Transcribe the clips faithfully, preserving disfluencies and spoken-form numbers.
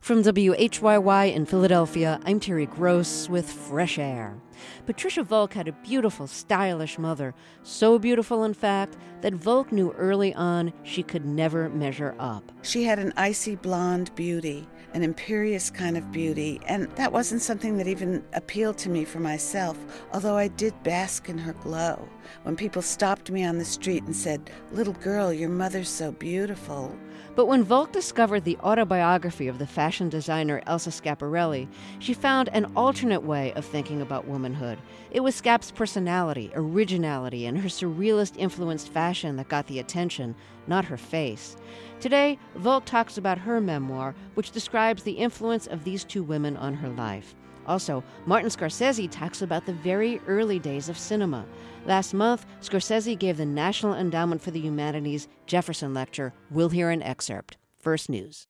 From W H Y Y in Philadelphia, I'm Terry Gross with Fresh Air. Patricia Volk had a beautiful, stylish mother, so beautiful, in fact, that Volk knew early on she could never measure up. She had an icy blonde beauty, an imperious kind of beauty, and that wasn't something that even appealed to me for myself, although I did bask in her glow. When people stopped me on the street and said, "Little girl, your mother's so beautiful." But when Volk discovered the autobiography of the fashion designer Elsa Schiaparelli, she found an alternate way of thinking about womanhood. It was Scap's personality, originality, and her surrealist-influenced fashion that got the attention, not her face. Today, Volk talks about her memoir, which describes the influence of these two women on her life. Also, Martin Scorsese talks about the very early days of cinema. Last month, Scorsese gave the National Endowment for the Humanities Jefferson Lecture. We'll hear an excerpt. First News.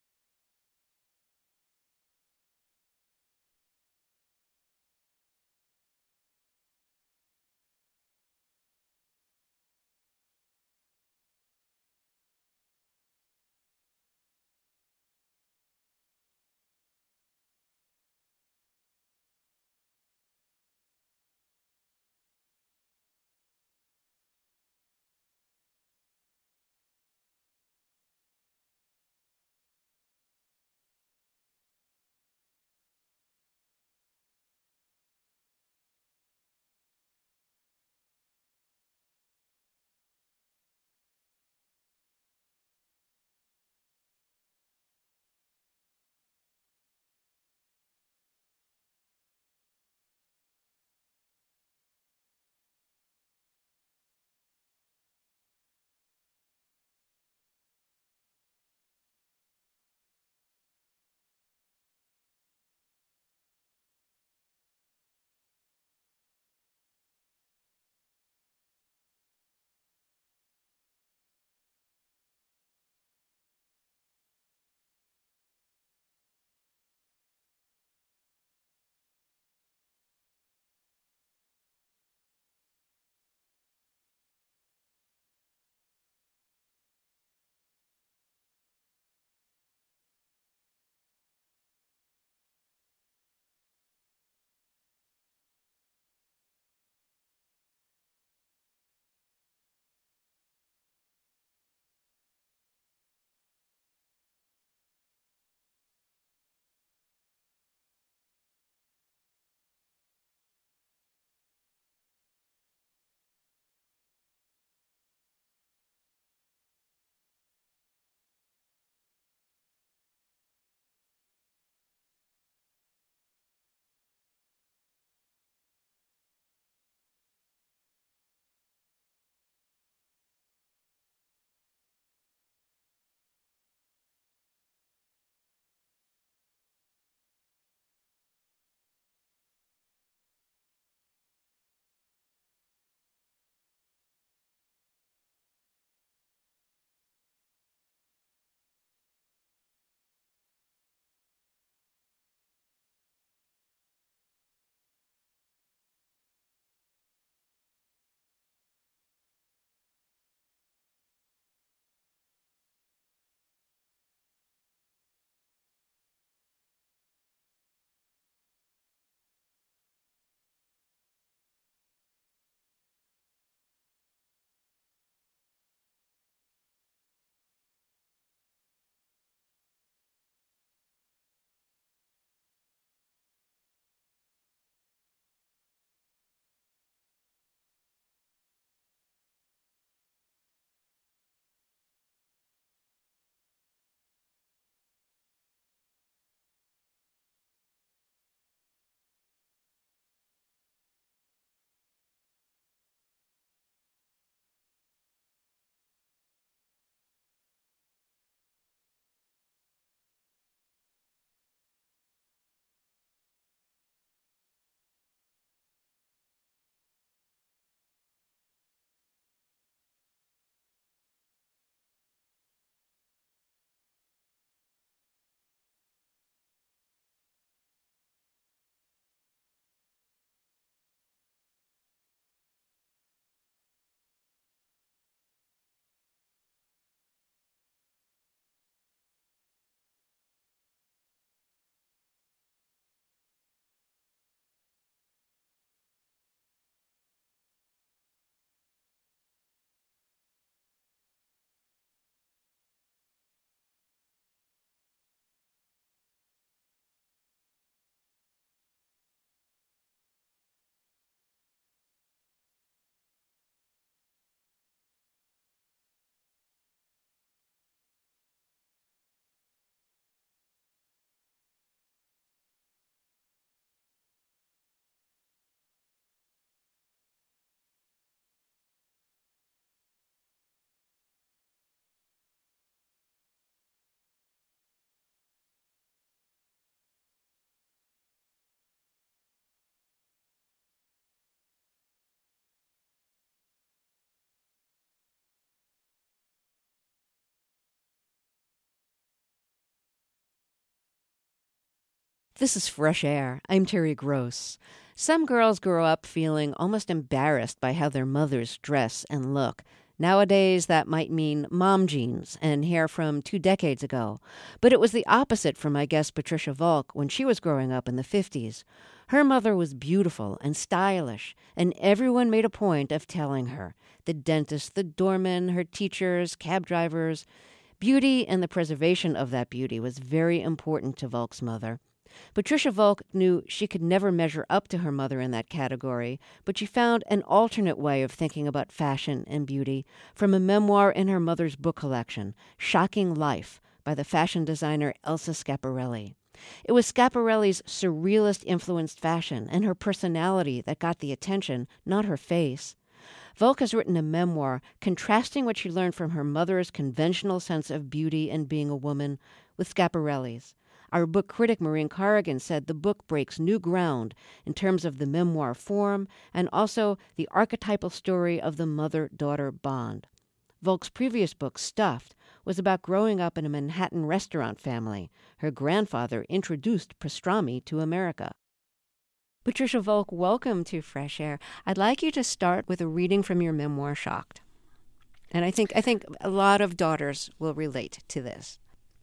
This is Fresh Air. I'm Terry Gross. Some girls grow up feeling almost embarrassed by how their mothers dress and look. Nowadays, that might mean mom jeans and hair from two decades ago. But it was the opposite for my guest Patricia Volk when she was growing up in the fifties. Her mother was beautiful and stylish, and everyone made a point of telling her. The dentist, the doorman, her teachers, cab drivers. Beauty and the preservation of that beauty was very important to Volk's mother. Patricia Volk knew she could never measure up to her mother in that category, but she found an alternate way of thinking about fashion and beauty from a memoir in her mother's book collection, Shocking Life, by the fashion designer Elsa Schiaparelli. It was Schiaparelli's surrealist-influenced fashion and her personality that got the attention, not her face. Volk has written a memoir contrasting what she learned from her mother's conventional sense of beauty and being a woman with Schiaparelli's. Our book critic Maureen Corrigan said the book breaks new ground in terms of the memoir form and also the archetypal story of the mother-daughter bond. Volk's previous book, Stuffed, was about growing up in a Manhattan restaurant family. Her grandfather introduced pastrami to America. Patricia Volk, welcome to Fresh Air. I'd like you to start with a reading from your memoir, Shocked. And I think I think a lot of daughters will relate to this.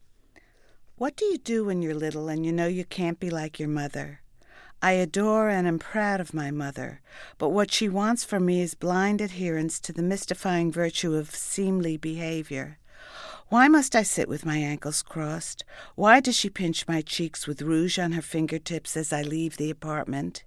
What do you do when you're little and you know you can't be like your mother? I adore and am proud of my mother, but what she wants from me is blind adherence to the mystifying virtue of seemly behavior. Why must I sit with my ankles crossed? Why does she pinch my cheeks with rouge on her fingertips as I leave the apartment?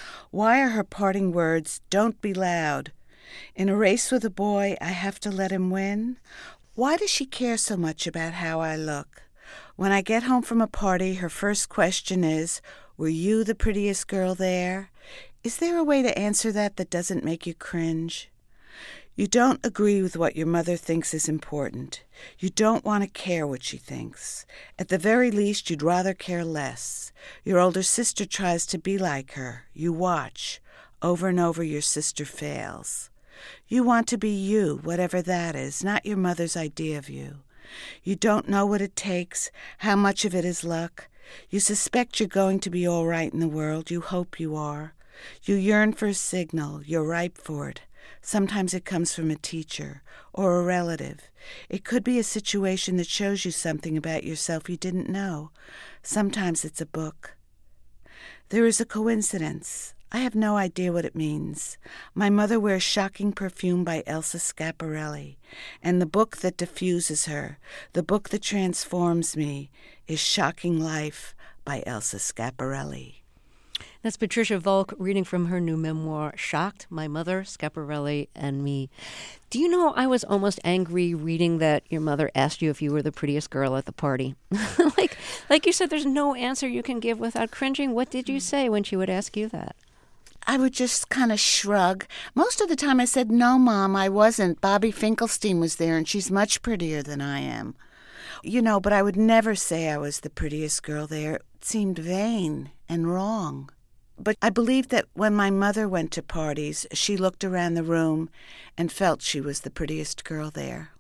Why are her parting words, "Don't be loud"? In a race with a boy, I have to let him win? Why does she care so much about how I look? When I get home from a party, her first question is, "Were you the prettiest girl there?" Is there a way to answer that that doesn't make you cringe? You don't agree with what your mother thinks is important. You don't want to care what she thinks. At the very least, you'd rather care less. Your older sister tries to be like her. You watch. Over and over, your sister fails. You want to be you, whatever that is, not your mother's idea of you. You don't know what it takes, how much of it is luck. You suspect you're going to be all right in the world. You hope you are. You yearn for a signal. You're ripe for it. Sometimes it comes from a teacher or a relative. It could be a situation that shows you something about yourself you didn't know. Sometimes it's a book. There is a coincidence. I have no idea what it means. My mother wears shocking perfume by Elsa Schiaparelli, and the book that diffuses her, the book that transforms me, is Shocking Life by Elsa Schiaparelli. That's Patricia Volk reading from her new memoir, Shocked, My Mother, Schiaparelli, and Me. Do you know I was almost angry reading that your mother asked you if you were the prettiest girl at the party? like, like you said, there's no answer you can give without cringing. What did you say when she would ask you that? I would just kind of shrug. Most of the time I said, "No, Mom, I wasn't. Bobby Finkelstein was there, and she's much prettier than I am." You know, but I would never say I was the prettiest girl there. It seemed vain and wrong. But I believed that when my mother went to parties, she looked around the room and felt she was the prettiest girl there.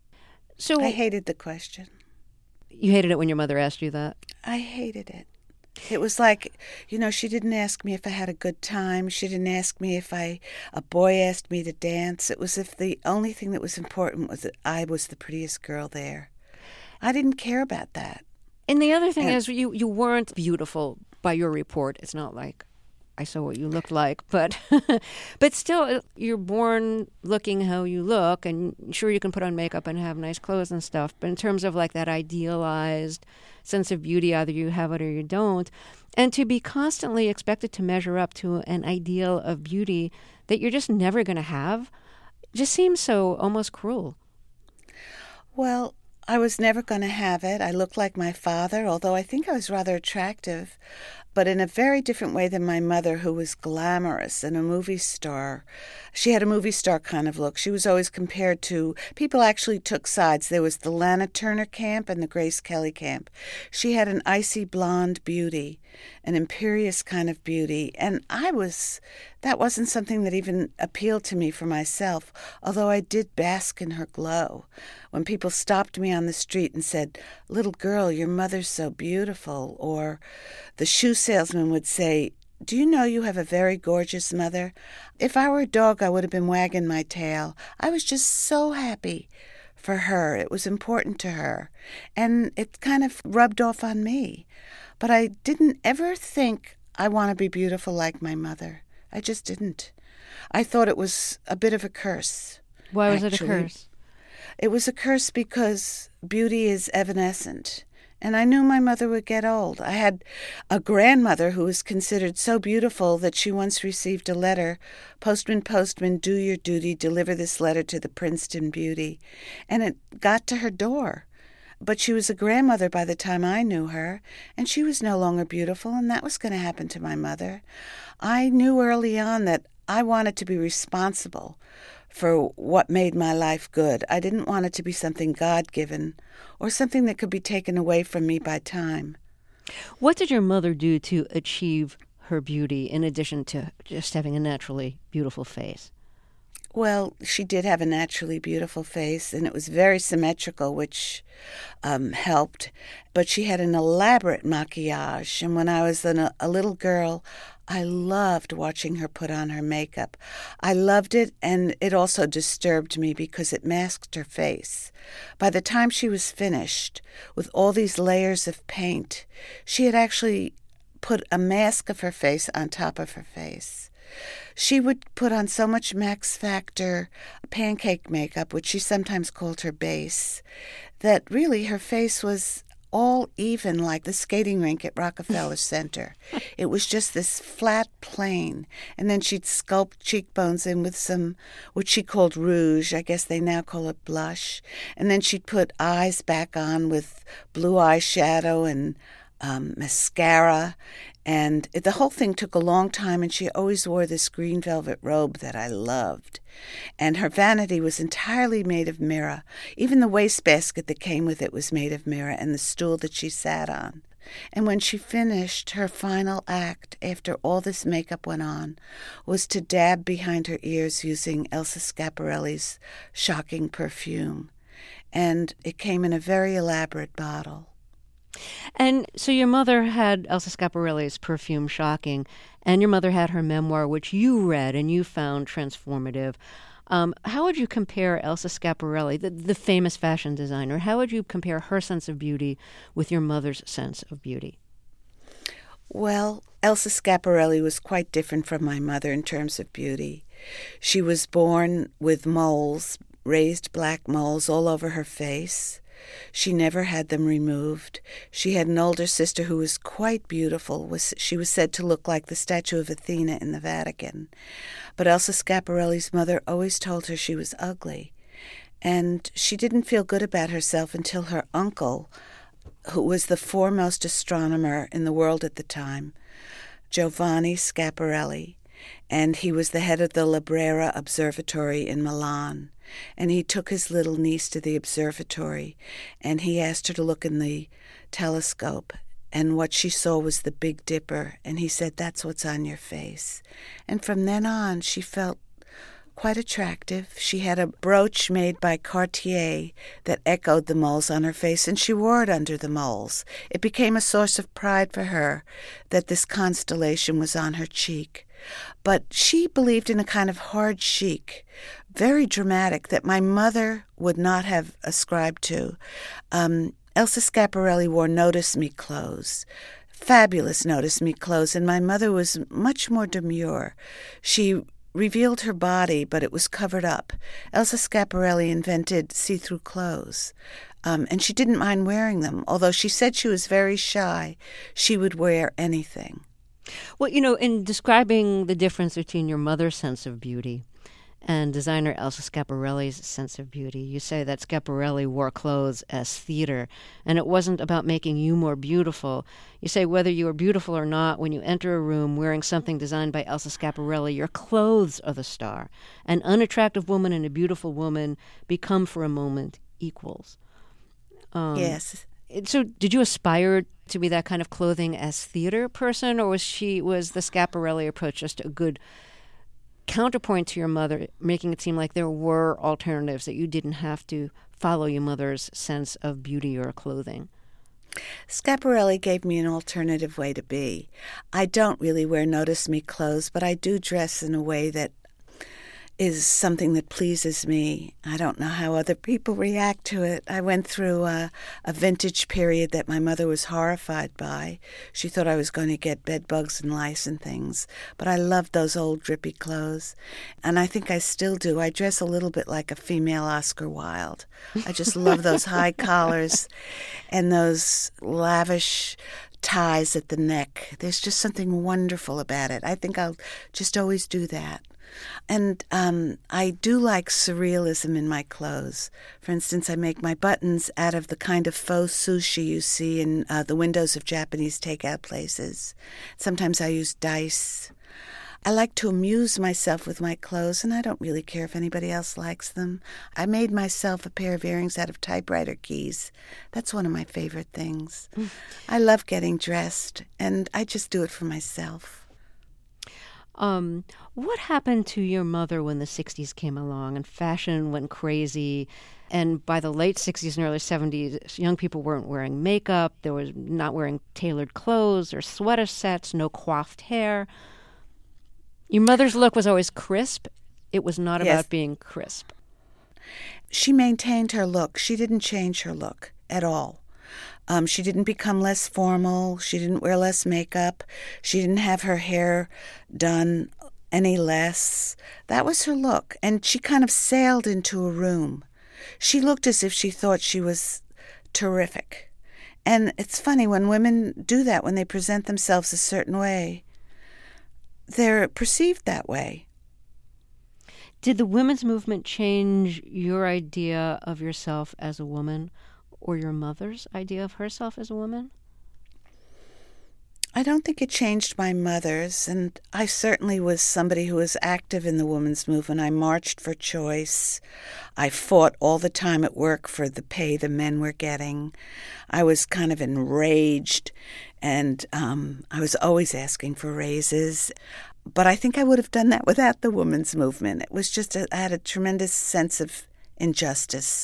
So I hated the question. You hated it when your mother asked you that? I hated it. It was like, you know, she didn't ask me if I had a good time. She didn't ask me if I, a boy asked me to dance. It was if the only thing that was important was that I was the prettiest girl there. I didn't care about that. And the other thing and, is you, you weren't beautiful by your report. It's not like I saw what you looked like, but but still, you're born looking how you look, and sure, you can put on makeup and have nice clothes and stuff, but in terms of like that idealized sense of beauty, either you have it or you don't, and to be constantly expected to measure up to an ideal of beauty that you're just never going to have, just seems so almost cruel. Well, I was never going to have it. I looked like my father, although I think I was rather attractive. but in a very different way than my mother, who was glamorous and a movie star. She had a movie star kind of look. She was always compared to, people actually took sides. There was the Lana Turner camp and the Grace Kelly camp. She had an icy blonde beauty, an imperious kind of beauty, and I was, that wasn't something that even appealed to me for myself, although I did bask in her glow. When people stopped me on the street and said, "Little girl, your mother's so beautiful," or the shoe salesman would say, "Do you know you have a very gorgeous mother?" If I were a dog, I would have been wagging my tail. I was just so happy for her. It was important to her, and it kind of rubbed off on me. But I didn't ever think I want to be beautiful like my mother. I just didn't. I thought it was a bit of a curse. Why was actually. it a curse? It was a curse because beauty is evanescent. And I knew my mother would get old. I had a grandmother who was considered so beautiful that she once received a letter, "Postman, postman, do your duty, deliver this letter to the Princeton beauty." And it got to her door. But she was a grandmother by the time I knew her, and she was no longer beautiful, and that was going to happen to my mother. I knew early on that I wanted to be responsible for what made my life good. I didn't want it to be something God-given or something that could be taken away from me by time. What did your mother do to achieve her beauty in addition to just having a naturally beautiful face? Well, she did have a naturally beautiful face, and it was very symmetrical, which um, helped. But she had an elaborate maquillage, and when I was an, a little girl, I loved watching her put on her makeup. I loved it, and it also disturbed me because it masked her face. By the time she was finished, with all these layers of paint, she had actually put a mask of her face on top of her face. She would put on so much Max Factor pancake makeup, which she sometimes called her base, that really her face was all even like the skating rink at Rockefeller Center. It was just this flat plane, and then she'd sculpt cheekbones in with some, what she called rouge, I guess they now call it blush, and then she'd put eyes back on with blue eyeshadow and um, mascara, and it, the whole thing took a long time, and she always wore this green velvet robe that I loved. And her vanity was entirely made of mirror. Even the wastebasket that came with it was made of mirror, and the stool that she sat on. And when she finished, her final act, after all this makeup went on, was to dab behind her ears using Elsa Schiaparelli's shocking perfume. And it came in a very elaborate bottle. And so your mother had Elsa Schiaparelli's perfume, Shocking, and your mother had her memoir, which you read and you found transformative. Um, how would you compare Elsa Schiaparelli, the, the famous fashion designer, how would you compare her sense of beauty with your mother's sense of beauty? Well, Elsa Schiaparelli was quite different from my mother in terms of beauty. She was born with moles, raised black moles all over her face. She never had them removed. She had an older sister who was quite beautiful. Was She was said to look like the statue of Athena in the Vatican. But Elsa Schiaparelli's mother always told her she was ugly. And she didn't feel good about herself until her uncle, who was the foremost astronomer in the world at the time, Giovanni Schiaparelli, and he was the head of the La Brera Observatory in Milan. And he took his little niece to the observatory, and he asked her to look in the telescope, and what she saw was the Big Dipper, and he said, "That's what's on your face." And from then on, she felt quite attractive. She had a brooch made by Cartier that echoed the moles on her face, and she wore it under the moles. It became a source of pride for her that this constellation was on her cheek. But she believed in a kind of hard chic, very dramatic, that my mother would not have ascribed to. Um, Elsa Schiaparelli wore notice-me clothes, fabulous notice-me clothes, and my mother was much more demure. She revealed her body, but it was covered up. Elsa Schiaparelli invented see-through clothes, um, and she didn't mind wearing them. Although she said she was very shy, she would wear anything. Well, you know, in describing the difference between your mother's sense of beauty and designer Elsa Schiaparelli's sense of beauty. You say that Schiaparelli wore clothes as theater, and it wasn't about making you more beautiful. You say whether you are beautiful or not, when you enter a room wearing something designed by Elsa Schiaparelli, your clothes are the star. An unattractive woman and a beautiful woman become for a moment equals. Um, yes. So did you aspire to be that kind of clothing as theater person, or was she was the Schiaparelli approach just a good counterpoint to your mother, making it seem like there were alternatives, that you didn't have to follow your mother's sense of beauty or clothing? Schiaparelli gave me an alternative way to be. I don't really wear notice-me clothes, but I do dress in a way that is something that pleases me. I don't know how other people react to it. I went through a, a vintage period that my mother was horrified by. She thought I was going to get bed bugs and lice and things, but I loved those old drippy clothes, and I think I still do. I dress a little bit like a female Oscar Wilde. I just love those high collars and those lavish ties at the neck. There's just something wonderful about it. I think I'll just always do that. And um, I do like surrealism in my clothes. For instance, I make my buttons out of the kind of faux sushi you see in uh, the windows of Japanese takeout places. Sometimes I use dice. I like to amuse myself with my clothes, and I don't really care if anybody else likes them. I made myself a pair of earrings out of typewriter keys. That's one of my favorite things. Mm. I love getting dressed, and I just do it for myself. Um, what happened to your mother when the sixties came along and fashion went crazy? And by the late sixties and early seventies, young people weren't wearing makeup. They were not wearing tailored clothes or sweater sets, no coiffed hair. Your mother's look was always crisp. It was not Yes. about being crisp. She maintained her look. She didn't change her look at all. Um, she didn't become less formal. She didn't wear less makeup. She didn't have her hair done any less. That was her look. And she kind of sailed into a room. She looked as if she thought she was terrific. And it's funny, when women do that, when they present themselves a certain way, they're perceived that way. Did the women's movement change your idea of yourself as a woman, or your mother's idea of herself as a woman? I don't think it changed my mother's, and I certainly was somebody who was active in the women's movement. I marched for choice. I fought all the time at work for the pay the men were getting. I was kind of enraged, and um, I was always asking for raises. But I think I would have done that without the women's movement. It was just, a, I had a tremendous sense of injustice.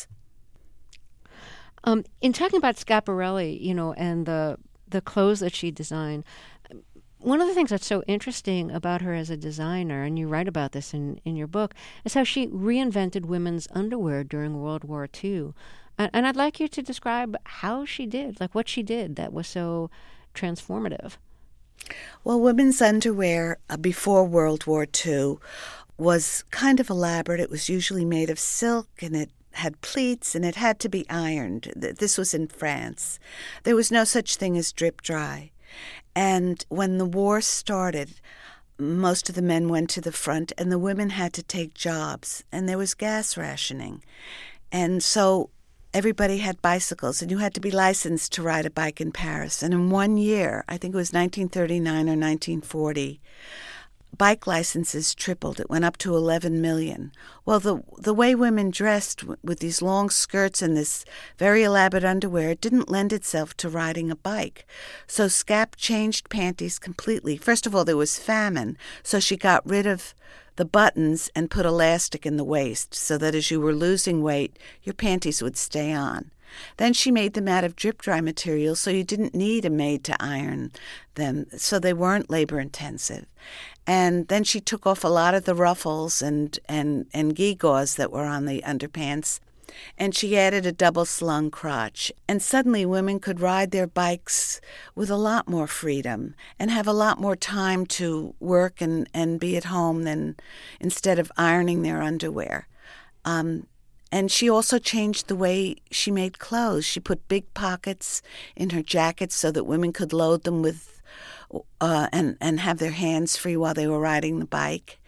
Um, in talking about Schiaparelli, you know, and the the clothes that she designed, one of the things that's so interesting about her as a designer, and you write about this in, in your book, is how she reinvented women's underwear during World War Two. And, and I'd like you to describe how she did, like what she did that was so transformative. Well, women's underwear uh, before World War Two was kind of elaborate. It was usually made of silk, and it had pleats, and it had to be ironed. This was in France. There was no such thing as drip dry. And when the war started, most of the men went to the front, and the women had to take jobs, and there was gas rationing. And so everybody had bicycles, and you had to be licensed to ride a bike in Paris. And in one year, I think it was nineteen thirty-nine or nineteen forty, bike licenses tripled. It went up to eleven million. Well, the the way women dressed with these long skirts and this very elaborate underwear, it didn't lend itself to riding a bike. So Scap changed panties completely. First of all, there was famine, so she got rid of the buttons and put elastic in the waist so that as you were losing weight, your panties would stay on. Then she made them out of drip-dry material, so you didn't need a maid to iron them, so they weren't labor-intensive. And then she took off a lot of the ruffles and, and, and gewgaws that were on the underpants, and she added a double-slung crotch. And suddenly women could ride their bikes with a lot more freedom and have a lot more time to work and, and be at home than instead of ironing their underwear. Um, And she also changed the way she made clothes. She put big pockets in her jackets so that women could load them with uh, and, and have their hands free while they were riding the bike.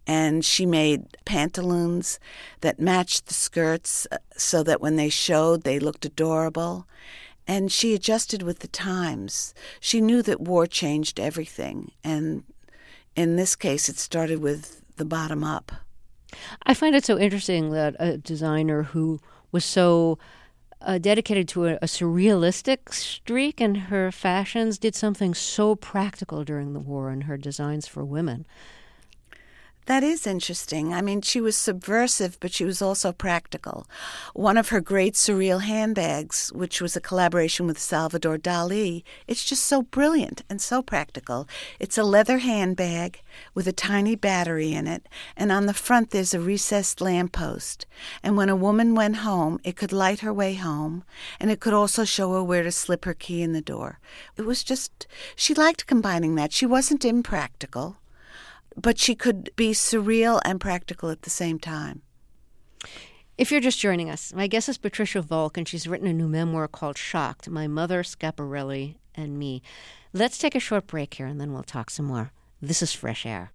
And she made pantaloons that matched the skirts so that when they showed, they looked adorable. And she adjusted with the times. She knew that war changed everything. And in this case, it started with the bottom up. I find it so interesting that a designer who was so uh, dedicated to a, a surrealistic streak in her fashions did something so practical during the war in her designs for women. That is interesting. I mean, she was subversive, but she was also practical. One of her great surreal handbags, which was a collaboration with Salvador Dali, it's just so brilliant and so practical. It's a leather handbag with a tiny battery in it, and on the front there's a recessed lamppost. And when a woman went home, it could light her way home, and it could also show her where to slip her key in the door. It was just, she liked combining that. She wasn't impractical, but she could be surreal and practical at the same time. If you're just joining us, my guest is Patricia Volk, and she's written a new memoir called Shocked, My Mother, Schiaparelli, and Me. Let's take a short break here, and then we'll talk some more. This is Fresh Air.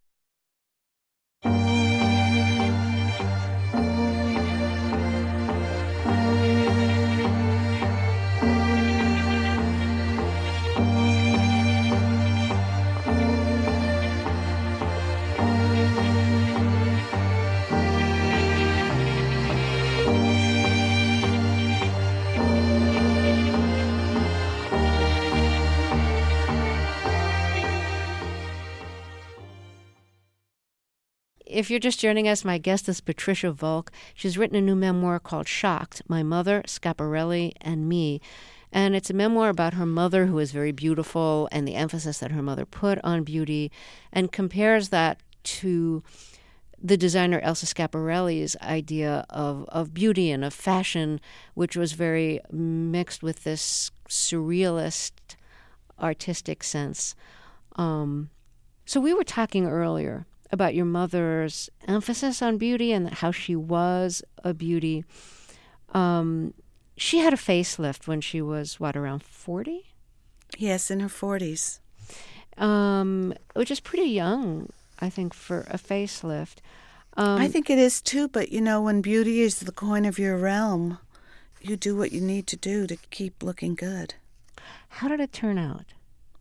If you're just joining us, my guest is Patricia Volk. She's written a new memoir called Shocked, My Mother, Schiaparelli, and Me. And it's a memoir about her mother, who is very beautiful, and the emphasis that her mother put on beauty, and compares that to the designer Elsa Schiaparelli's idea of, of beauty and of fashion, which was very mixed with this surrealist artistic sense. Um, so we were talking earlier about your mother's emphasis on beauty and how she was a beauty. Um, she had a facelift when she was, what, around forty? Yes, in her forties. Um, which is pretty young, I think, for a facelift. Um, I think it is too, but you know, when beauty is the coin of your realm, you do what you need to do to keep looking good. How did it turn out?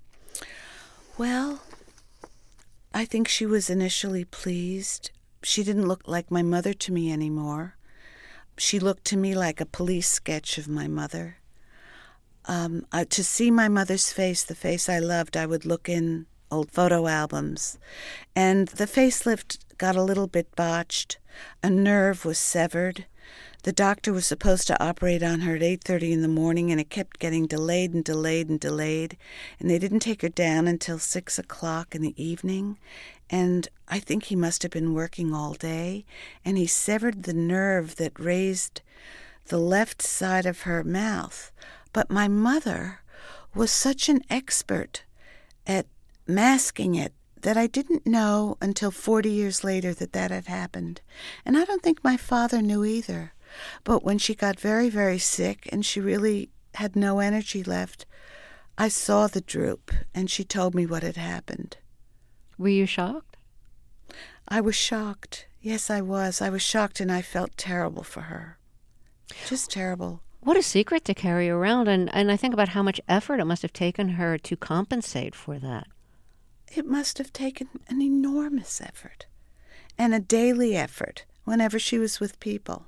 Well, I think she was initially pleased. She didn't look like my mother to me anymore. She looked to me like a police sketch of my mother. Um, uh, to see my mother's face, the face I loved, I would look in old photo albums. And the facelift got a little bit botched. A nerve was severed. The doctor was supposed to operate on her at eight thirty in the morning, and it kept getting delayed and delayed and delayed. And they didn't take her down until six o'clock in the evening. And I think he must have been working all day. And he severed the nerve that raised the left side of her mouth. But my mother was such an expert at masking it that I didn't know until forty years later that that had happened. And I don't think my father knew either. But when she got very, very sick and she really had no energy left, I saw the droop, and she told me what had happened. Were you shocked? I was shocked. Yes, I was. I was shocked, and I felt terrible for her. Just terrible. What a secret to carry around, and, and I think about how much effort it must have taken her to compensate for that. It must have taken an enormous effort, and a daily effort whenever she was with people.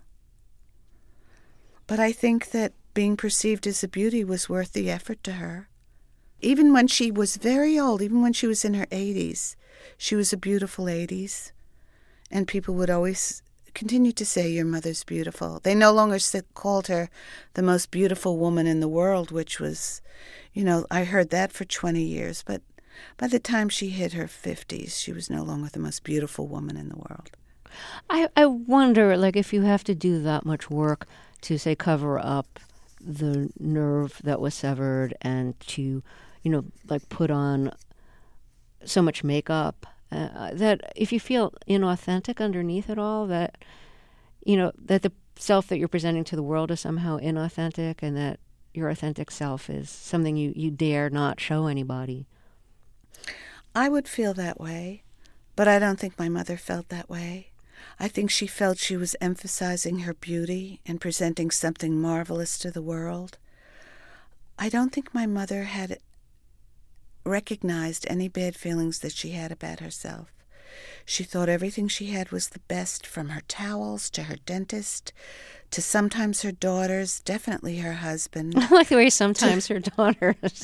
But I think that being perceived as a beauty was worth the effort to her. Even when she was very old, even when she was in her eighties, she was a beautiful eighties, and people would always continue to say, your mother's beautiful. They no longer called her the most beautiful woman in the world, which was, you know, I heard that for twenty years, but by the time she hit her fifties, she was no longer the most beautiful woman in the world. I, I wonder, like, if you have to do that much work to, say, cover up the nerve that was severed and to, you know, like put on so much makeup, uh, that if you feel inauthentic underneath it all, that, you know, that the self that you're presenting to the world is somehow inauthentic, and that your authentic self is something you, you dare not show anybody. I would feel that way, But I don't think my mother felt that way. I think she felt she was emphasizing her beauty and presenting something marvelous to the world. I don't think my mother had recognized any bad feelings that she had about herself. She thought everything she had was the best, from her towels to her dentist to sometimes her daughters, definitely her husband. I like the way sometimes her daughters.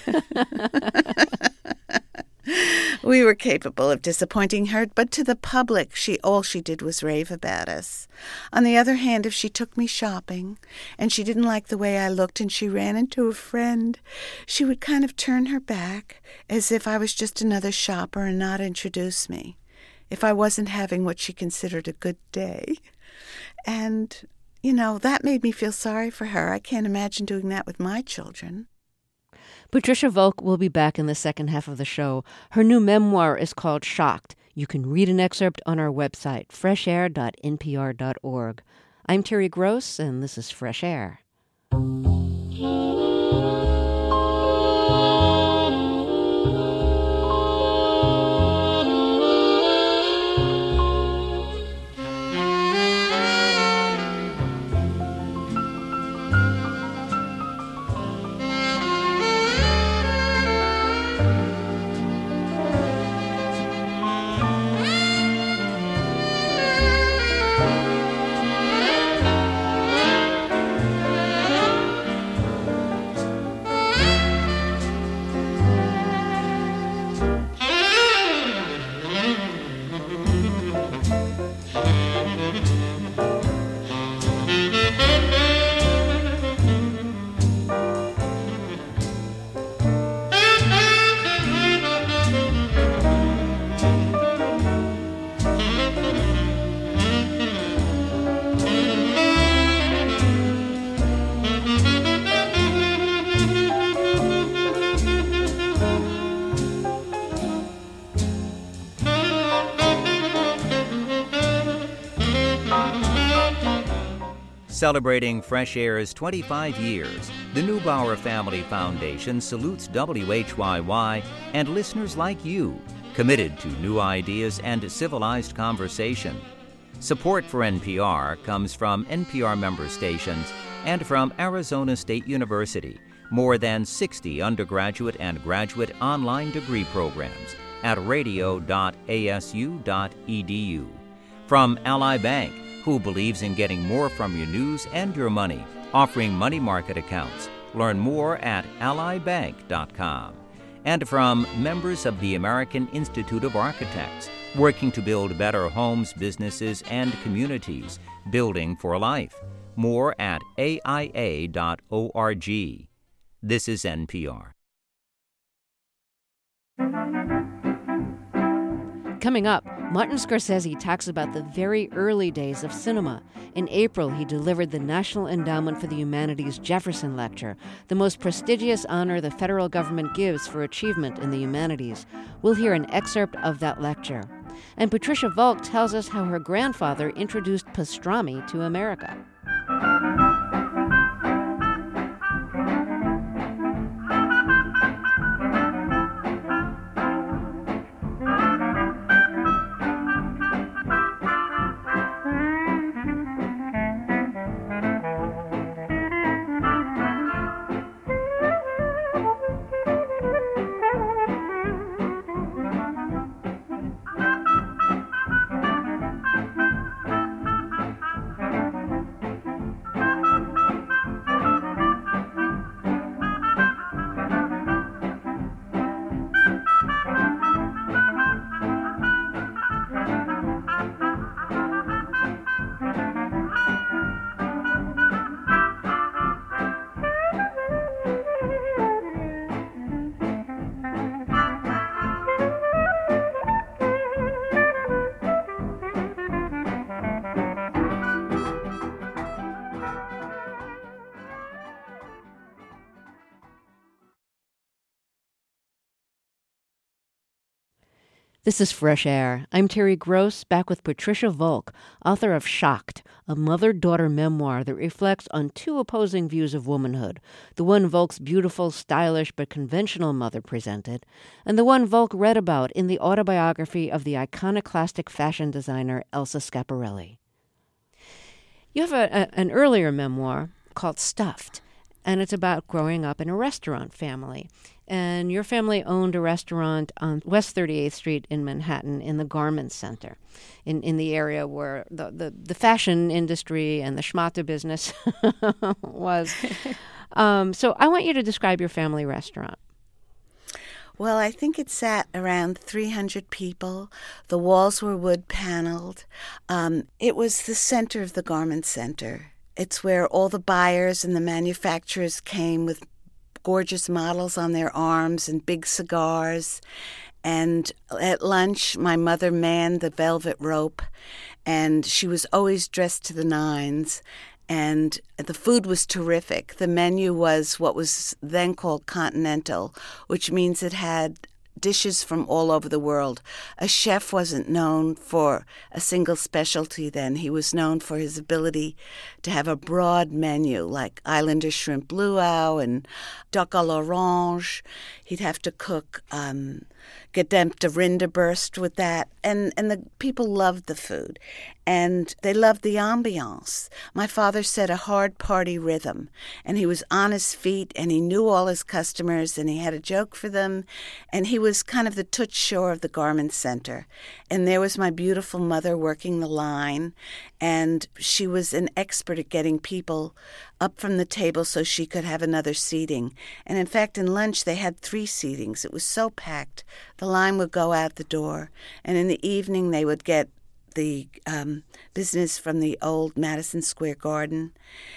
We were capable of disappointing her, but to the public, she all she did was rave about us. On the other hand, if she took me shopping and she didn't like the way I looked and she ran into a friend, she would kind of turn her back as if I was just another shopper and not introduce me, if I wasn't having what she considered a good day. And, you know, that made me feel sorry for her. I can't imagine doing that with my children. Patricia Volk will be back in the second half of the show. Her new memoir is called Shocked. You can read an excerpt on our website, fresh air dot n p r dot org. I'm Terry Gross, and this is Fresh Air. Celebrating Fresh Air's twenty-five years, the Neubauer Family Foundation salutes W H Y Y and listeners like you, committed to new ideas and civilized conversation. Support for N P R comes from N P R member stations and from Arizona State University, more than sixty undergraduate and graduate online degree programs at radio dot a s u dot e d u. From Ally Bank, who believes in getting more from your news and your money, offering money market accounts. Learn more at ally bank dot com. And from members of the American Institute of Architects, working to build better homes, businesses, and communities, building for life. More at a i a dot org. This is N P R. Coming up, Martin Scorsese talks about the very early days of cinema. In April, he delivered the National Endowment for the Humanities Jefferson Lecture, the most prestigious honor the federal government gives for achievement in the humanities. We'll hear an excerpt of that lecture. And Patricia Volk tells us how her grandfather introduced pastrami to America. This is Fresh Air. I'm Terry Gross, back with Patricia Volk, author of Shocked, a mother-daughter memoir that reflects on two opposing views of womanhood, the one Volk's beautiful, stylish, but conventional mother presented, and the one Volk read about in the autobiography of the iconoclastic fashion designer Elsa Schiaparelli. You have a, a, an earlier memoir called Stuffed, and it's about growing up in a restaurant family. And your family owned a restaurant on West thirty-eighth Street in Manhattan in the Garment Center, in, in the area where the, the, the fashion industry and the schmata business was. Um, so I want you to describe your family restaurant. Well, I think it sat around three hundred people. The walls were wood paneled. Um, it was the center of the Garment Center. It's where all the buyers and the manufacturers came with gorgeous models on their arms and big cigars. And at lunch, my mother manned the velvet rope, and she was always dressed to the nines. And the food was terrific. The menu was what was then called continental, which means it had dishes from all over the world. A chef wasn't known for a single specialty then. He was known for his ability to have a broad menu, like Islander shrimp luau and duck à l'orange. He'd have to cook um, gedempte rinderburst with that. And, and the people loved the food. And they loved the ambiance. My father set a hard party rhythm, and he was on his feet, and he knew all his customers, and he had a joke for them, and he was kind of the Toots Shor of the Garment Center. And there was my beautiful mother working the line, and she was an expert at getting people up from the table so she could have another seating. And in fact, in lunch, they had three seatings. It was so packed. The line would go out the door, and in the evening, they would get the um, business from the old Madison Square Garden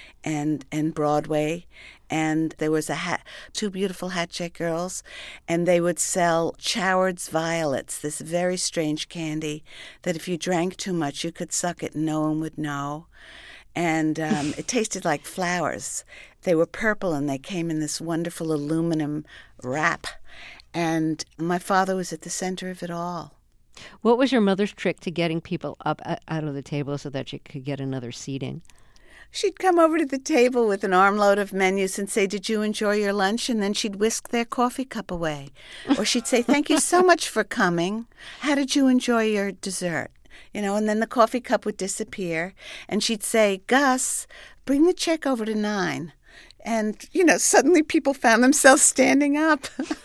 and and Broadway, and there was a hat, two beautiful hat-check girls, and they would sell Choward's Violets, this very strange candy that if you drank too much, you could suck it and no one would know. And um, it tasted like flowers. They were purple, and they came in this wonderful aluminum wrap. And my father was at the center of it all. What was your mother's trick to getting people up out of the table so that you could get another seating? She'd come over to the table with an armload of menus and say, "Did you enjoy your lunch?" And then she'd whisk their coffee cup away. Or she'd say, "Thank you so much for coming. How did you enjoy your dessert?" You know, and then the coffee cup would disappear. And she'd say, "Gus, bring the check over to nine." And, you know, suddenly people found themselves standing up.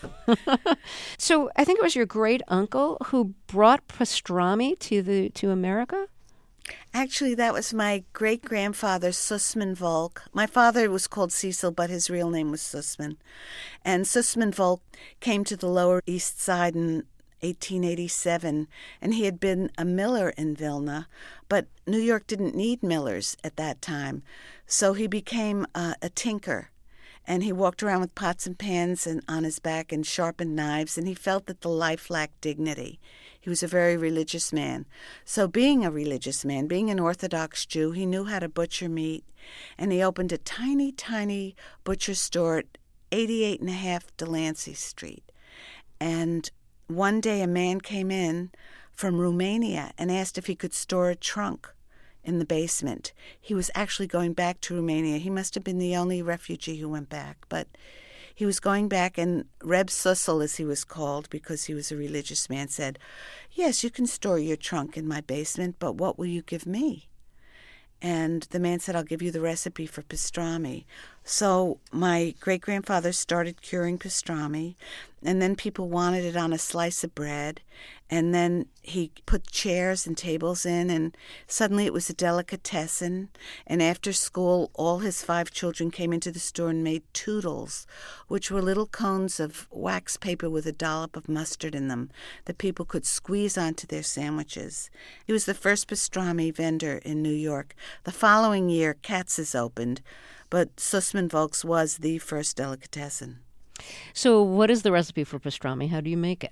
So I think it was your great uncle who brought pastrami to the to America? Actually, that was my great-grandfather, Sussman Volk. My father was called Cecil, but his real name was Sussman. And Sussman Volk came to the Lower East Side in eighteen eighty-seven, and he had been a miller in Vilna, but New York didn't need millers at that time. So he became uh, a tinker, and he walked around with pots and pans and on his back and sharpened knives, and he felt that the life lacked dignity. He was a very religious man. So being a religious man, being an Orthodox Jew, he knew how to butcher meat, and he opened a tiny, tiny butcher store at eighty-eight and a half Delancey Street. And one day a man came in from Romania and asked if he could store a trunk in the basement. He was actually going back to Romania. He must have been the only refugee who went back, but he was going back, and Reb Sussel, as he was called, because he was a religious man, said, "Yes, you can store your trunk in my basement, but what will you give me?" And the man said, "I'll give you the recipe for pastrami." So my great-grandfather started curing pastrami, and then people wanted it on a slice of bread, and then he put chairs and tables in, and suddenly it was a delicatessen. And after school, all his five children came into the store and made toodles, which were little cones of wax paper with a dollop of mustard in them that people could squeeze onto their sandwiches. He was the first pastrami vendor in New York. The following year, Katz's opened, but Sussman Volk's was the first delicatessen. So what is the recipe for pastrami? How do you make it?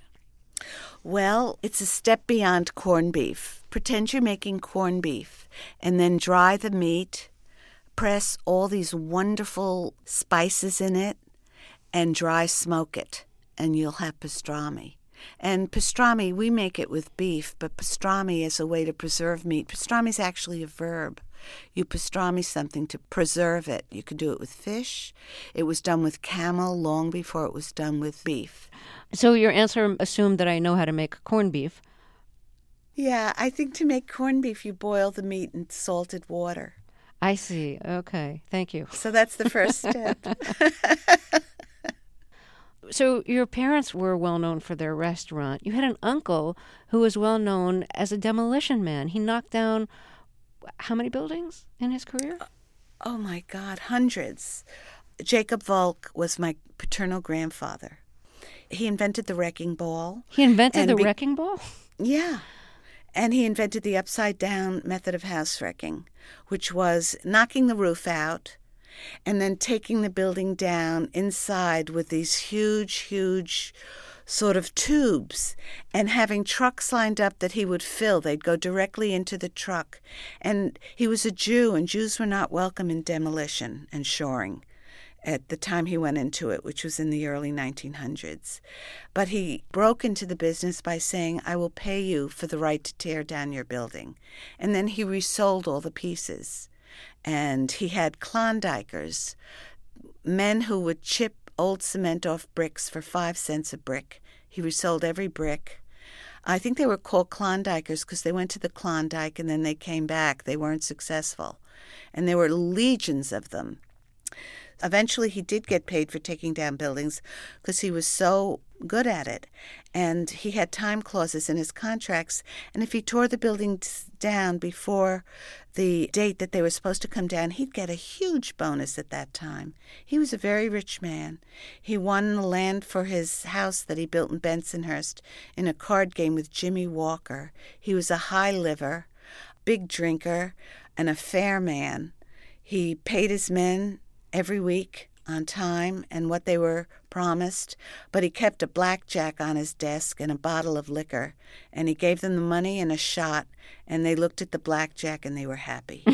Well, it's a step beyond corned beef. Pretend you're making corned beef, and then dry the meat, press all these wonderful spices in it, and dry smoke it, and you'll have pastrami. And pastrami, we make it with beef, but pastrami is a way to preserve meat. Pastrami is actually a verb. You pastrami something to preserve it. You could do it with fish. It was done with camel long before it was done with beef. So your answer assumed that I know how to make corned beef. Yeah, I think to make corned beef, you boil the meat in salted water. I see. Okay. Thank you. So that's the first step. So your parents were well known for their restaurant. You had an uncle who was well known as a demolition man. He knocked down how many buildings in his career? Oh, my God, hundreds. Jacob Volk was my paternal grandfather. He invented the wrecking ball. He invented the be- wrecking ball? Yeah. And he invented the upside-down method of house wrecking, which was knocking the roof out and then taking the building down inside with these huge, huge sort of tubes and having trucks lined up that he would fill. They'd go directly into the truck. And he was a Jew, and Jews were not welcome in demolition and shoring at the time he went into it, which was in the early nineteen hundreds. But he broke into the business by saying, I will pay you for the right to tear down your building. And then he resold all the pieces. And he had Klondikers, men who would chip old cement off bricks for five cents a brick. He resold every brick. I think they were called Klondikers because they went to the Klondike and then they came back. They weren't successful. And there were legions of them. Eventually, he did get paid for taking down buildings because he was so good at it. And he had time clauses in his contracts. And if he tore the buildings down before the date that they were supposed to come down, he'd get a huge bonus at that time. He was a very rich man. He won the land for his house that he built in Bensonhurst in a card game with Jimmy Walker. He was a high liver, big drinker, and a fair man. He paid his men every week on time and what they were promised, but he kept a blackjack on his desk and a bottle of liquor, and he gave them the money and a shot, and they looked at the blackjack and they were happy.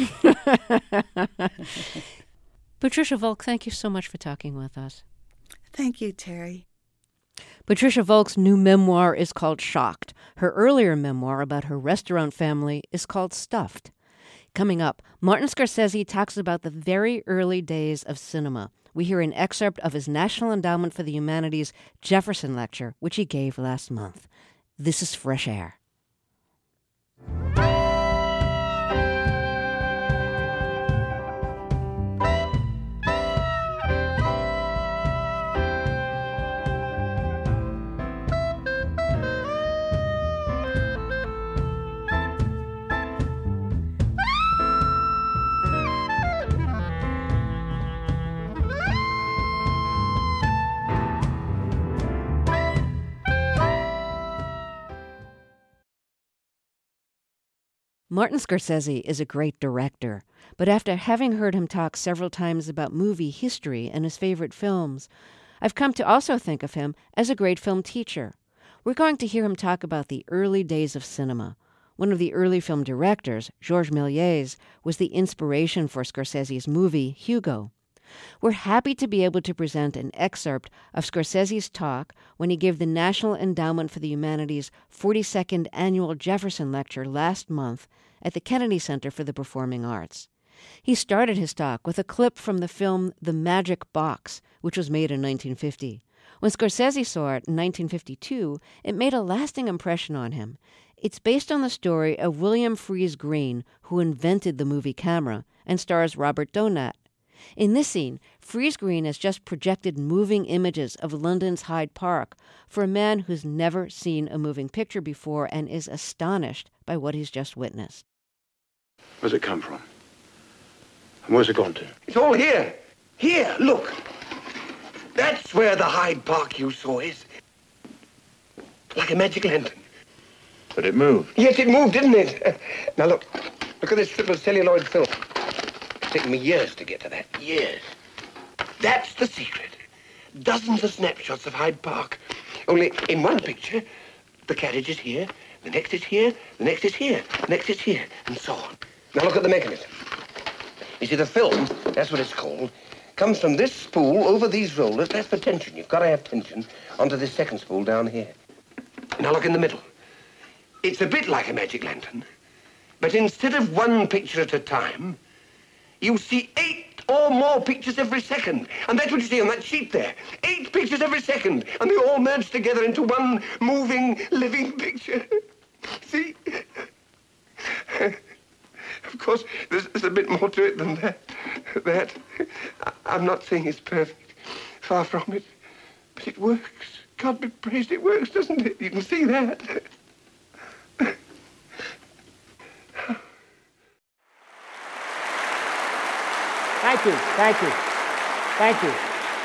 Patricia Volk, thank you so much for talking with us. Thank you, Terry. Patricia Volk's new memoir is called Shocked. Her earlier memoir about her restaurant family is called Stuffed. Coming up, Martin Scorsese talks about the very early days of cinema. We hear an excerpt of his National Endowment for the Humanities Jefferson Lecture, which he gave last month. This is Fresh Air. Martin Scorsese is a great director, but after having heard him talk several times about movie history and his favorite films, I've come to also think of him as a great film teacher. We're going to hear him talk about the early days of cinema. One of the early film directors, Georges Méliès, was the inspiration for Scorsese's movie, Hugo. We're happy to be able to present an excerpt of Scorsese's talk when he gave the National Endowment for the Humanities forty-second Annual Jefferson Lecture last month at the Kennedy Center for the Performing Arts. He started his talk with a clip from the film The Magic Box, which was made in nineteen fifty. When Scorsese saw it in nineteen fifty-two, it made a lasting impression on him. It's based on the story of William Friese Greene, who invented the movie camera, and stars Robert Donat. In this scene, Friese Greene has just projected moving images of London's Hyde Park for a man who's never seen a moving picture before and is astonished by what he's just witnessed. Where's it come from? And where's it gone to? It's all here. Here, look. That's where the Hyde Park you saw is. Like a magic lantern. But it moved. Yes, it moved, didn't it? Now look. Look at this strip of celluloid film. It's taken me years to get to that. Years. That's the secret. Dozens of snapshots of Hyde Park. Only in one picture, the carriage is here, the next is here, the next is here, the next is here, and so on. Now look at the mechanism. You see, the film, that's what it's called, comes from this spool over these rollers. That's for tension. You've got to have tension onto this second spool down here. Now look in the middle. It's a bit like a magic lantern, but instead of one picture at a time, you see eight or more pictures every second. And that's what you see on that sheet there. Eight pictures every second, and they all merge together into one moving, living picture. See? Of course, there's, there's a bit more to it than that. That. I'm not saying it's perfect. Far from it. But it works. God be praised, it works, doesn't it? You can see that. Thank you, thank you, thank you.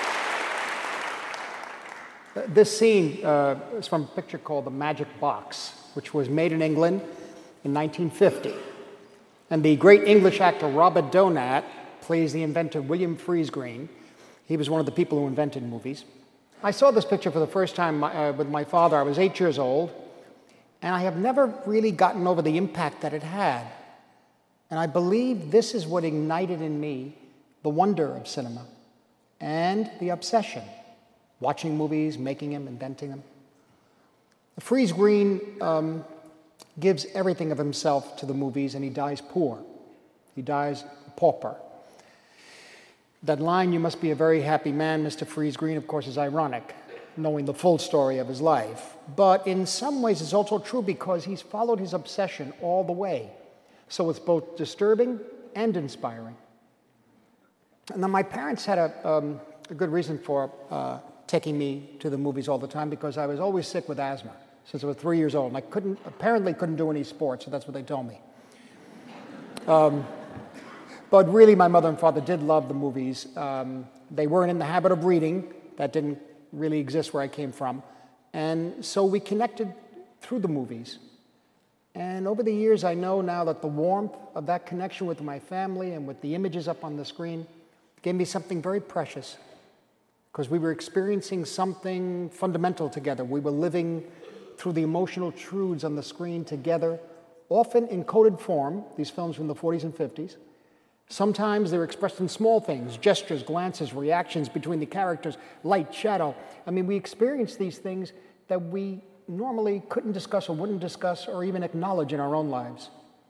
Uh, this scene uh, is from a picture called The Magic Box, which was made in England in nineteen fifty. And the great English actor Robert Donat plays the inventor William Friese-Greene. He was one of the people who invented movies. I saw this picture for the first time uh, with my father. I was eight years old, and I have never really gotten over the impact that it had. And I believe this is what ignited in me the wonder of cinema and the obsession, watching movies, making them, inventing them. Friese-Greene um, gives everything of himself to the movies, and he dies poor. He dies a pauper. That line, "You must be a very happy man, Mister Friese-Greene," of course, is ironic, knowing the full story of his life. But in some ways, it's also true because he's followed his obsession all the way. So it's both disturbing and inspiring. And then my parents had a, um, a good reason for uh, taking me to the movies all the time, because I was always sick with asthma since I was three years old. And I couldn't, apparently couldn't do any sports, so that's what they told me. Um, but really, my mother and father did love the movies. Um, they weren't in the habit of reading. That didn't really exist where I came from. And so we connected through the movies. And over the years, I know now that the warmth of that connection with my family and with the images up on the screen gave me something very precious, because we were experiencing something fundamental together. We were living through the emotional truths on the screen together, often in coded form, these films from the forties and fifties. Sometimes they were expressed in small things, gestures, glances, reactions between the characters, light, shadow. I mean, we experienced these things that we normally couldn't discuss or wouldn't discuss or even acknowledge in our own lives.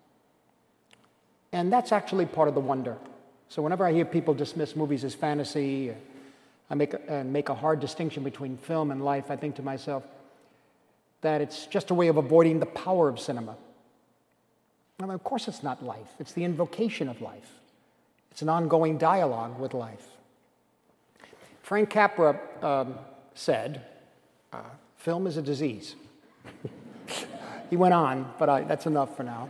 And that's actually part of the wonder. So whenever I hear people dismiss movies as fantasy, I make a, and make a hard distinction between film and life, I think to myself that it's just a way of avoiding the power of cinema. I mean, of course it's not life. It's the invocation of life. It's an ongoing dialogue with life. Frank Capra um, said, uh, film is a disease. He went on, but I, that's enough for now.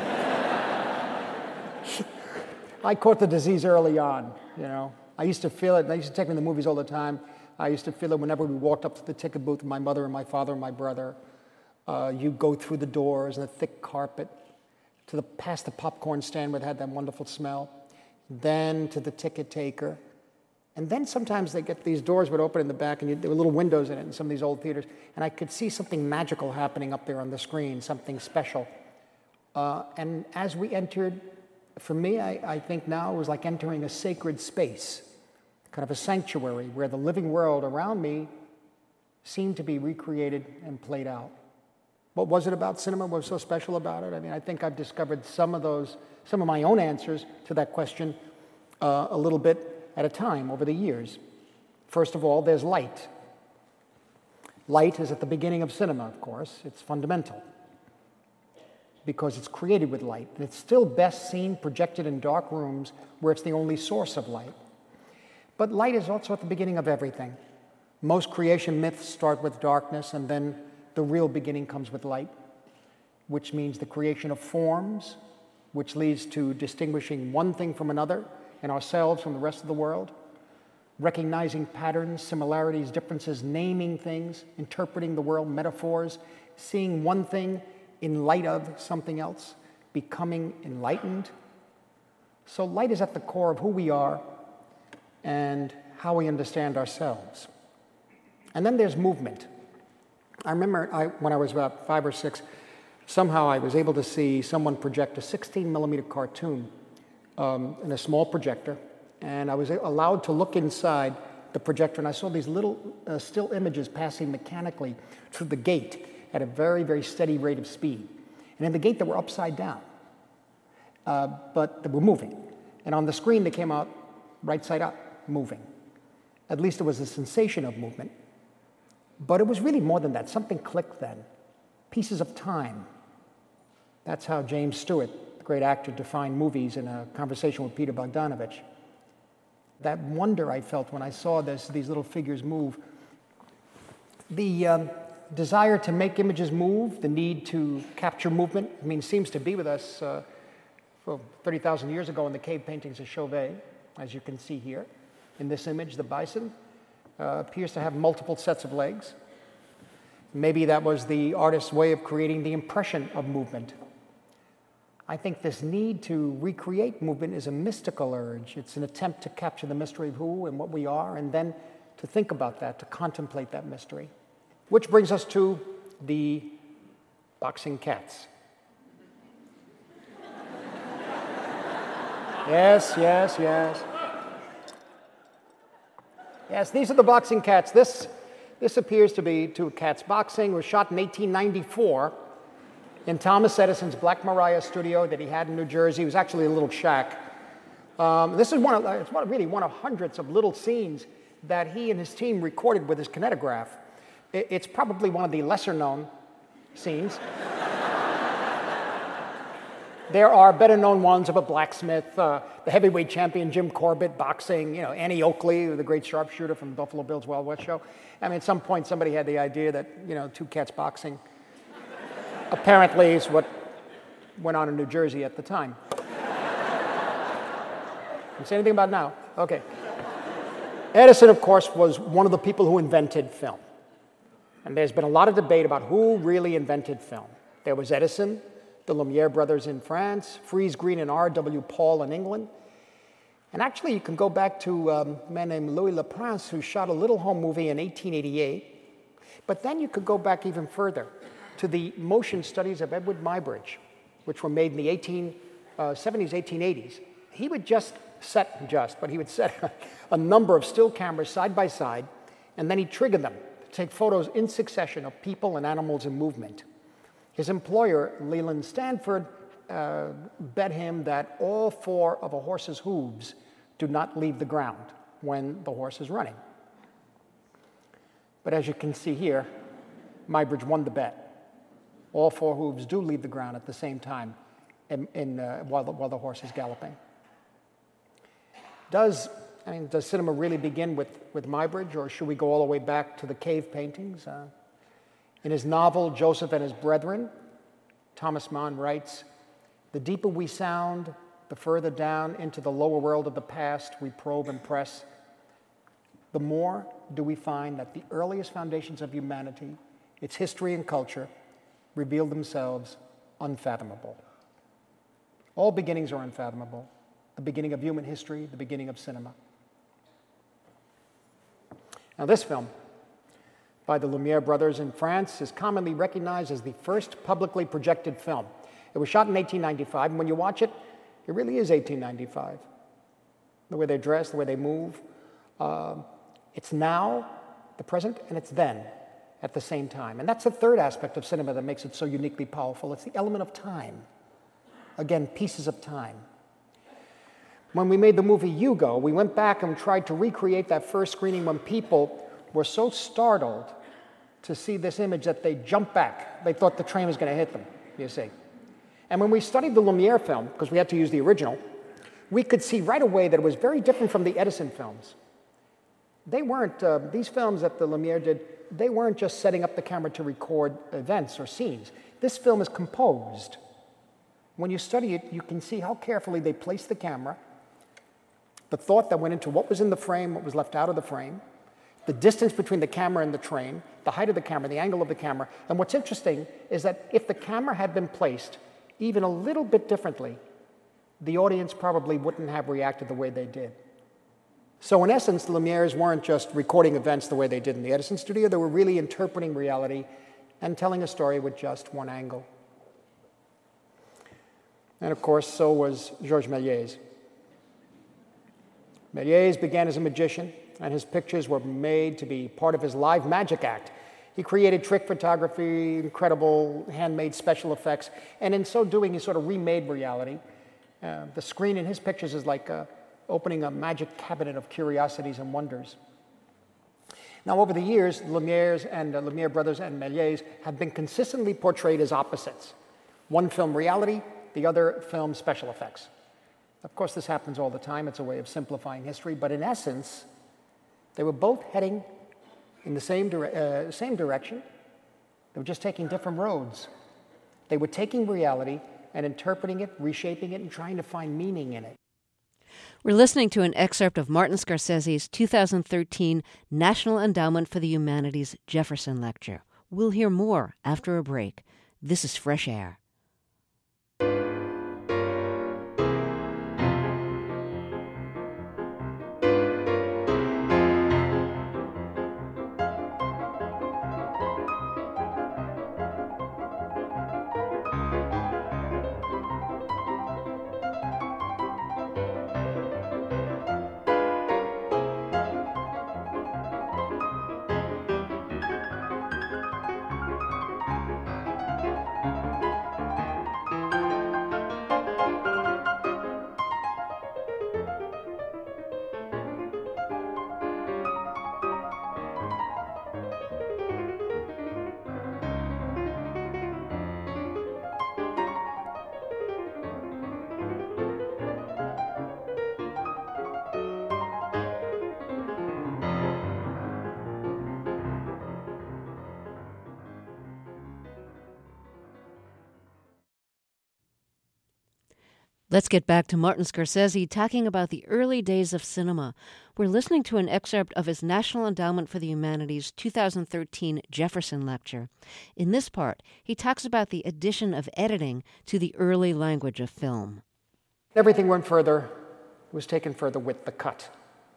I caught the disease early on, you know. I used to feel it. They used to take me to the movies all the time. I used to feel it whenever we walked up to the ticket booth, my mother and my father and my brother. Uh, you go through the doors and the thick carpet, to the past the popcorn stand where it had that wonderful smell, then to the ticket taker. And then sometimes they get these doors would open in the back, and you, there were little windows in it in some of these old theaters, and I could see something magical happening up there on the screen, something special. Uh, and as we entered, for me, I, I think now it was like entering a sacred space, kind of a sanctuary where the living world around me seemed to be recreated and played out. What was it about cinema? What was so special about it? I mean, I think I've discovered some of those, some of my own answers to that question uh, a little bit at a time over the years. First of all, there's light. Light is at the beginning of cinema, of course. It's fundamental because it's created with light. And it's still best seen projected in dark rooms where it's the only source of light. But light is also at the beginning of everything. Most creation myths start with darkness, and then the real beginning comes with light, which means the creation of forms, which leads to distinguishing one thing from another and ourselves from the rest of the world, recognizing patterns, similarities, differences, naming things, interpreting the world, metaphors, seeing one thing in light of something else, becoming enlightened. So light is at the core of who we are and how we understand ourselves. And then there's movement. I remember I, when I was about five or six, somehow I was able to see someone project a sixteen millimeter cartoon um, in a small projector, and I was allowed to look inside the projector, and I saw these little uh, still images passing mechanically through the gate. at a very, very steady rate of speed. And in the gate, they were upside down, uh, but they were moving. And on the screen, they came out right side up, moving. At least there was a sensation of movement. But it was really more than that. Something clicked then. Pieces of time. That's how James Stewart, the great actor, defined movies in a conversation with Peter Bogdanovich. That wonder I felt when I saw this, these little figures move. The um, desire to make images move, the need to capture movement, I mean, seems to be with us uh, well, thirty thousand years ago in the cave paintings of Chauvet, as you can see here. In this image, the bison uh, appears to have multiple sets of legs. Maybe that was the artist's way of creating the impression of movement. I think this need to recreate movement is a mystical urge. It's an attempt to capture the mystery of who and what we are, and then to think about that, to contemplate that mystery. Which brings us to the boxing cats. Yes, yes, yes. Yes, these are the boxing cats. This, this appears to be two cats boxing. It was shot in eighteen ninety-four in Thomas Edison's Black Maria studio that he had in New Jersey. It was actually a little shack. Um, this is one of, it's one, really one of hundreds of little scenes that he and his team recorded with his kinetograph. It, it's probably one of the lesser known scenes. There are better-known ones of a blacksmith, uh, the heavyweight champion Jim Corbett boxing, you know, Annie Oakley, the great sharpshooter from Buffalo Bill's Wild West show. I mean, at some point, somebody had the idea that, you know, two cats boxing apparently is what went on in New Jersey at the time. Can you say anything about it now? Okay. Edison, of course, was one of the people who invented film. And there's been a lot of debate about who really invented film. There was Edison, the Lumiere brothers in France, Friese Greene and R W Paul in England. And actually, you can go back to um, a man named Louis Laprince, who shot a little home movie in eighteen eighty-eight. But then you could go back even further to the motion studies of Edward Muybridge, which were made in the eighteen seventies, eighteen eighties. He would just set, just, but he would set a number of still cameras side by side, and then he'd trigger them to take photos in succession of people and animals in movement. His employer, Leland Stanford, uh, bet him that all four of a horse's hooves do not leave the ground when the horse is running. But as you can see here, Muybridge won the bet. All four hooves do leave the ground at the same time in, in, uh, while, the, while the horse is galloping. Does, I mean, does cinema really begin with, with Muybridge, or should we go all the way back to the cave paintings? Uh, In his novel, Joseph and His Brethren, Thomas Mann writes, "The deeper we sound, the further down into the lower world of the past we probe and press, the more do we find that the earliest foundations of humanity, its history and culture, reveal themselves unfathomable." All beginnings are unfathomable. The beginning of human history, the beginning of cinema. Now this film, by the Lumiere brothers in France, is commonly recognized as the first publicly projected film. It was shot in eighteen ninety-five, and when you watch it, it really is eighteen ninety-five. The way they dress, the way they move. Uh, it's now, the present, and it's then at the same time. And that's the third aspect of cinema that makes it so uniquely powerful. It's the element of time. Again, pieces of time. When we made the movie Hugo, we went back and tried to recreate that first screening when people were so startled to see this image that they jumped back. They thought the train was going to hit them, you see. And when we studied the Lumiere film, because we had to use the original, we could see right away that it was very different from the Edison films. They weren't, uh, these films that the Lumiere did, they weren't just setting up the camera to record events or scenes. This film is composed. When you study it, you can see how carefully they placed the camera, the thought that went into what was in the frame, what was left out of the frame, the distance between the camera and the train, the height of the camera, the angle of the camera. And what's interesting is that if the camera had been placed even a little bit differently, the audience probably wouldn't have reacted the way they did. So in essence, the Lumieres weren't just recording events the way they did in the Edison studio. They were really interpreting reality and telling a story with just one angle. And of course, so was Georges Méliès. Méliès began as a magician, and his pictures were made to be part of his live magic act. He created trick photography, incredible handmade special effects, and in so doing, he sort of remade reality. Uh, the screen in his pictures is like uh, opening a magic cabinet of curiosities and wonders. Now, over the years, Lumiere's and uh, Lumiere brothers and Méliès have been consistently portrayed as opposites. One film reality, the other film special effects. Of course, this happens all the time. It's a way of simplifying history, but in essence, they were both heading in the same, dire uh, same direction. They were just taking different roads. They were taking reality and interpreting it, reshaping it, and trying to find meaning in it. We're listening to an excerpt of Martin Scorsese's two thousand thirteen National Endowment for the Humanities Jefferson Lecture. We'll hear more after a break. This is Fresh Air. Let's get back to Martin Scorsese talking about the early days of cinema. We're listening to an excerpt of his National Endowment for the Humanities two thousand thirteen Jefferson Lecture. In this part, he talks about the addition of editing to the early language of film. Everything went further, was taken further with the cut.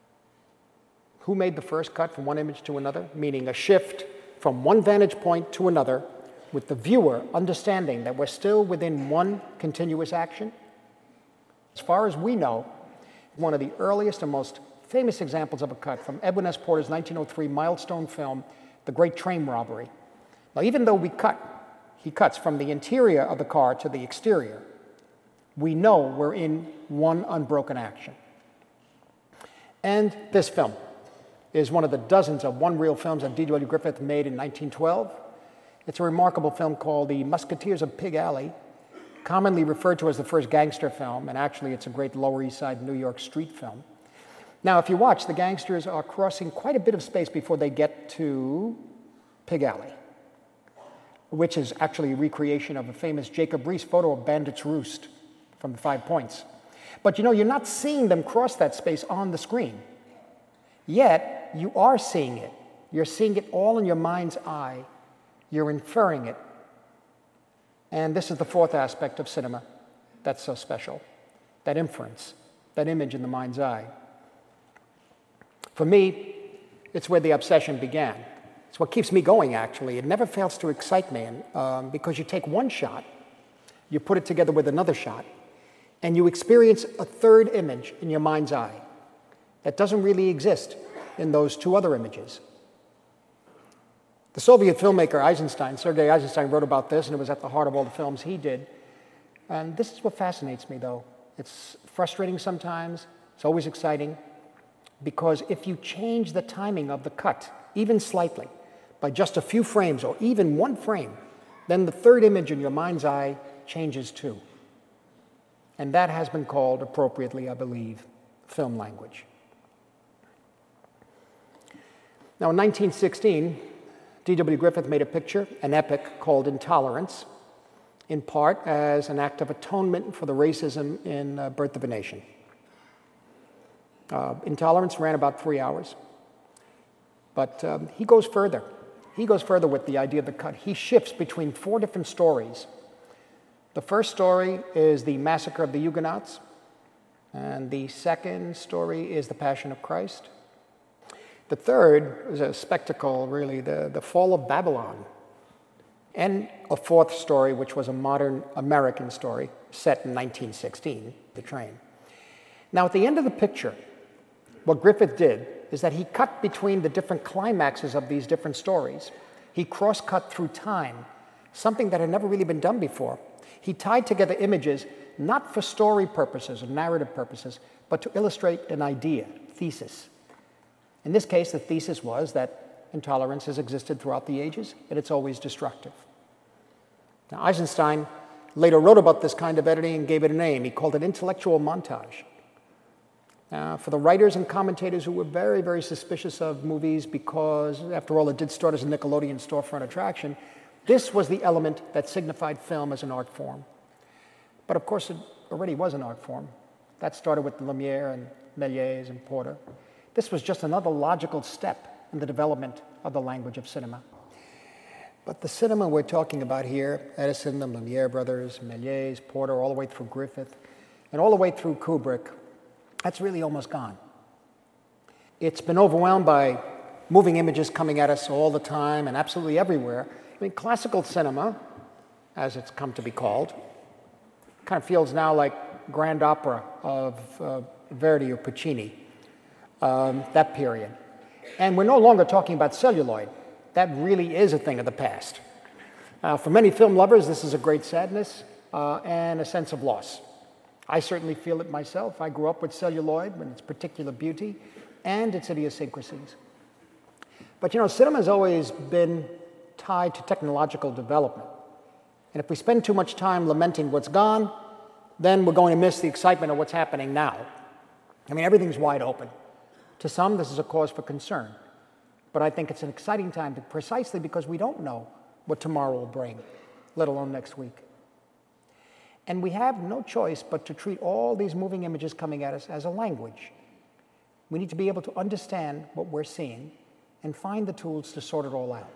Who made the first cut from one image to another? Meaning a shift from one vantage point to another, with the viewer understanding that we're still within one continuous action. As far as we know, one of the earliest and most famous examples of a cut from Edwin S. Porter's nineteen oh three milestone film, The Great Train Robbery. Now, even though we cut, he cuts from the interior of the car to the exterior, we know we're in one unbroken action. And this film is one of the dozens of one-reel films that D W Griffith made in nineteen twelve. It's a remarkable film called The Musketeers of Pig Alley, commonly referred to as the first gangster film, and actually it's a great Lower East Side New York street film. Now, if you watch, the gangsters are crossing quite a bit of space before they get to Pig Alley, which is actually a recreation of a famous Jacob Riis photo of Bandit's Roost from the Five Points. But you know, you're not seeing them cross that space on the screen. Yet, you are seeing it. You're seeing it all in your mind's eye. You're inferring it. And this is the fourth aspect of cinema that's so special, that inference, that image in the mind's eye. For me, it's where the obsession began. It's what keeps me going, actually. It never fails to excite me, and, um, because you take one shot, you put it together with another shot, and you experience a third image in your mind's eye that doesn't really exist in those two other images. The Soviet filmmaker Eisenstein, Sergei Eisenstein, wrote about this, and it was at the heart of all the films he did. And this is what fascinates me, though. It's frustrating sometimes. It's always exciting. Because if you change the timing of the cut, even slightly, by just a few frames or even one frame, then the third image in your mind's eye changes too. And that has been called, appropriately, I believe, film language. Now, in nineteen sixteen, D W Griffith made a picture, an epic called Intolerance, in part as an act of atonement for the racism in uh, Birth of a Nation. Uh, Intolerance ran about three hours. But um, he goes further. He goes further with the idea of the cut. He shifts between four different stories. The first story is the massacre of the Huguenots, and the second story is the Passion of Christ. The third is a spectacle, really, the, the fall of Babylon. And a fourth story, which was a modern American story set in nineteen sixteen, The Train. Now, at the end of the picture, what Griffith did is that he cut between the different climaxes of these different stories He cross-cut through time, something that had never really been done before. He tied together images not for story purposes or narrative purposes, but to illustrate an idea, thesis. In this case, the thesis was that intolerance has existed throughout the ages, and it's always destructive. Now, Eisenstein later wrote about this kind of editing and gave it a name. He called it intellectual montage. Uh, for the writers and commentators who were very, very suspicious of movies because, after all, it did start as a Nickelodeon storefront attraction, this was the element that signified film as an art form. But of course, it already was an art form. That started with Lumiere and Méliès and Porter. This was just another logical step in the development of the language of cinema. But the cinema we're talking about here, Edison, the Lumiere brothers, Méliès, Porter, all the way through Griffith, and all the way through Kubrick, that's really almost gone. It's been overwhelmed by moving images coming at us all the time and absolutely everywhere. I mean, classical cinema, as it's come to be called, kind of feels now like grand opera of uh, Verdi or Puccini, um, that period. And we're no longer talking about celluloid. That really is a thing of the past. Uh, for many film lovers, this is a great sadness uh, and a sense of loss. I certainly feel it myself. I grew up with celluloid and its particular beauty and its idiosyncrasies. But you know, cinema has always been tied to technological development. And if we spend too much time lamenting what's gone, then we're going to miss the excitement of what's happening now. I mean, everything's wide open. To some, this is a cause for concern. But I think it's an exciting time precisely because we don't know what tomorrow will bring, let alone next week. And we have no choice but to treat all these moving images coming at us as a language. We need to be able to understand what we're seeing and find the tools to sort it all out.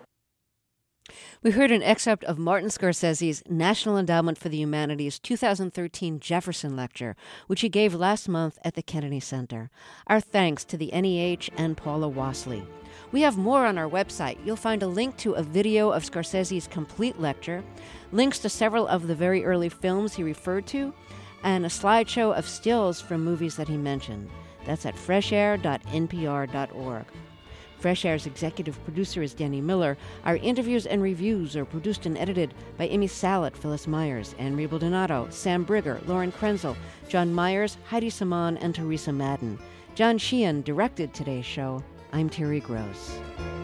We heard an excerpt of Martin Scorsese's National Endowment for the Humanities two thousand thirteen Jefferson Lecture, which he gave last month at the Kennedy Center. Our thanks to the N E H and Paula Wasley. We have more on our website. You'll find a link to a video of Scorsese's complete lecture, links to several of the very early films he referred to, and a slideshow of stills from movies that he mentioned. That's at fresh air dot n p r dot org. Fresh Air's executive producer is Danny Miller. Our interviews and reviews are produced and edited by Amy Salet, Phyllis Myers, Anne Rebel-Donato, Sam Brigger, Lauren Krenzel, John Myers, Heidi Saman, and Teresa Madden. John Sheehan directed today's show. I'm Terry Gross.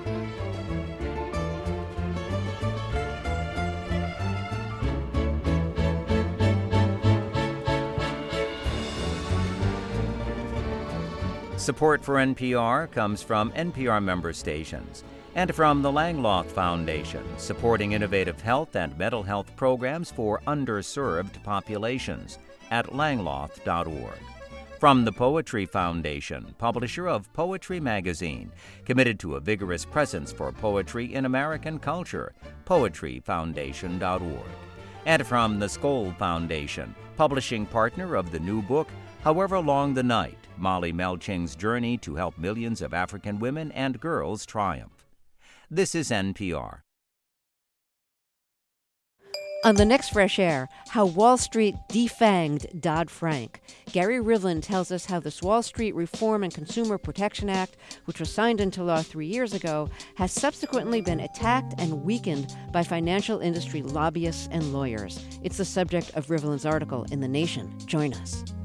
Support for N P R comes from N P R member stations and from the Langloth Foundation, supporting innovative health and mental health programs for underserved populations at langloth dot org. From the Poetry Foundation, publisher of Poetry Magazine, committed to a vigorous presence for poetry in American culture, poetry foundation dot org. And from the Skoll Foundation, publishing partner of the new book, However Long the Night, Molly Melching's journey to help millions of African women and girls triumph. This is N P R. On the next Fresh Air, how Wall Street defanged Dodd-Frank. Gary Rivlin tells us how this Wall Street Reform and Consumer Protection Act, which was signed into law three years ago, has subsequently been attacked and weakened by financial industry lobbyists and lawyers. It's the subject of Rivlin's article in The Nation. Join us.